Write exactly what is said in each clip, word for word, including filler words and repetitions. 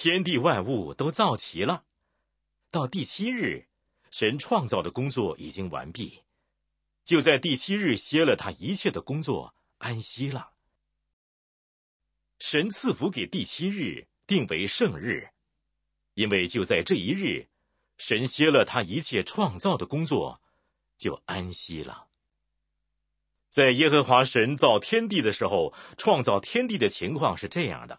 天地万物都造齐了。到第七日，神创造的工作已经完毕，就在第七日歇了他一切的工作，安息了。神赐福给第七日，定为圣日，因为就在这一日，神歇了他一切创造的工作，就安息了。在耶和华神造天地的时候，创造天地的情况是这样的：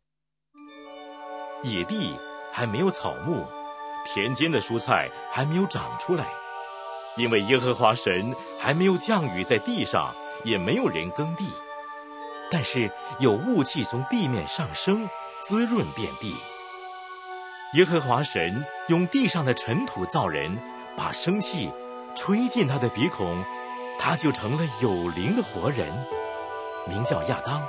野地还没有草木，田间的蔬菜还没有长出来，因为耶和华神还没有降雨在地上，也没有人耕地。但是有雾气从地面上升，滋润遍地。耶和华神用地上的尘土造人，把生气吹进他的鼻孔，他就成了有灵的活人，名叫亚当。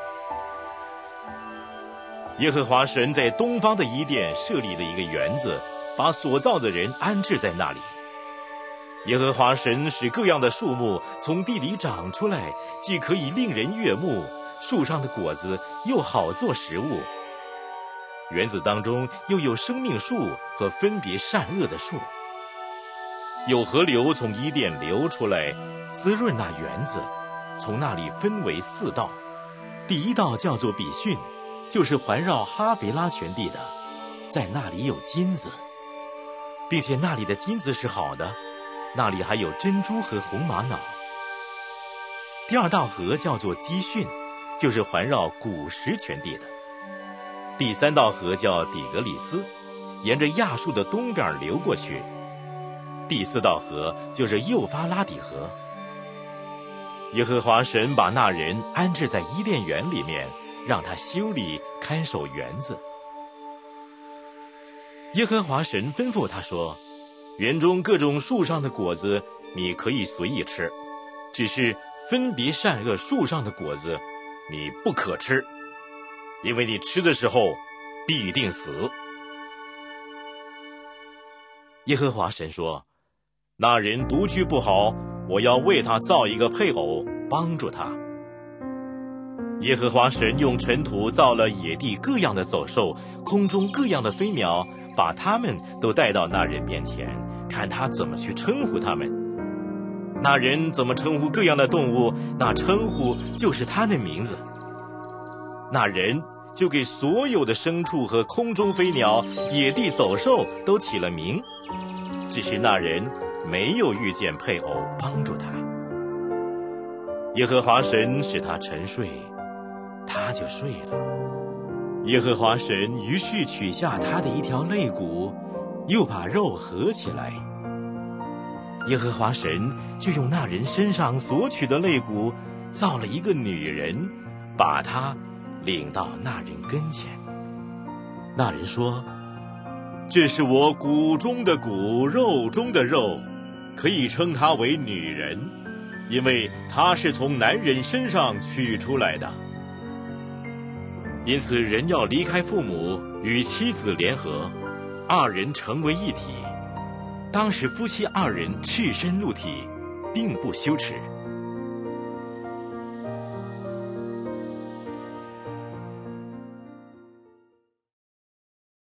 耶和华神在东方的伊甸设立了一个园子，把所造的人安置在那里。耶和华神使各样的树木从地里长出来，既可以令人悦目，树上的果子又好做食物。园子当中又有生命树和分别善恶的树。有河流从伊甸流出来，滋润那园子，从那里分为四道。第一道叫做比逊，就是环绕哈维拉全地的，在那里有金子，并且那里的金子是好的，那里还有珍珠和红玛瑙。第二道河叫做基训，就是环绕古实全地的。第三道河叫底格里斯，沿着亚述的东边流过去。第四道河就是幼发拉底河。耶和华神把那人安置在伊甸园里面，让他修理看守园子。耶和华神吩咐他说，园中各种树上的果子你可以随意吃，只是分别善恶树上的果子你不可吃，因为你吃的时候必定死。耶和华神说，那人独居不好，我要为他造一个配偶，帮助他。耶和华神用尘土造了野地各样的走兽，空中各样的飞鸟，把他们都带到那人面前，看他怎么去称呼他们。那人怎么称呼各样的动物，那称呼就是他的名字。那人就给所有的牲畜和空中飞鸟、野地走兽都起了名，只是那人没有遇见配偶帮助他。耶和华神使他沉睡，他就睡了。耶和华神于是取下他的一条肋骨，又把肉合起来。耶和华神就用那人身上所取的肋骨造了一个女人，把她领到那人跟前。那人说，这是我骨中的骨，肉中的肉，可以称她为女人，因为她是从男人身上取出来的。因此人要离开父母，与妻子联合，二人成为一体。当时夫妻二人赤身露体，并不羞耻。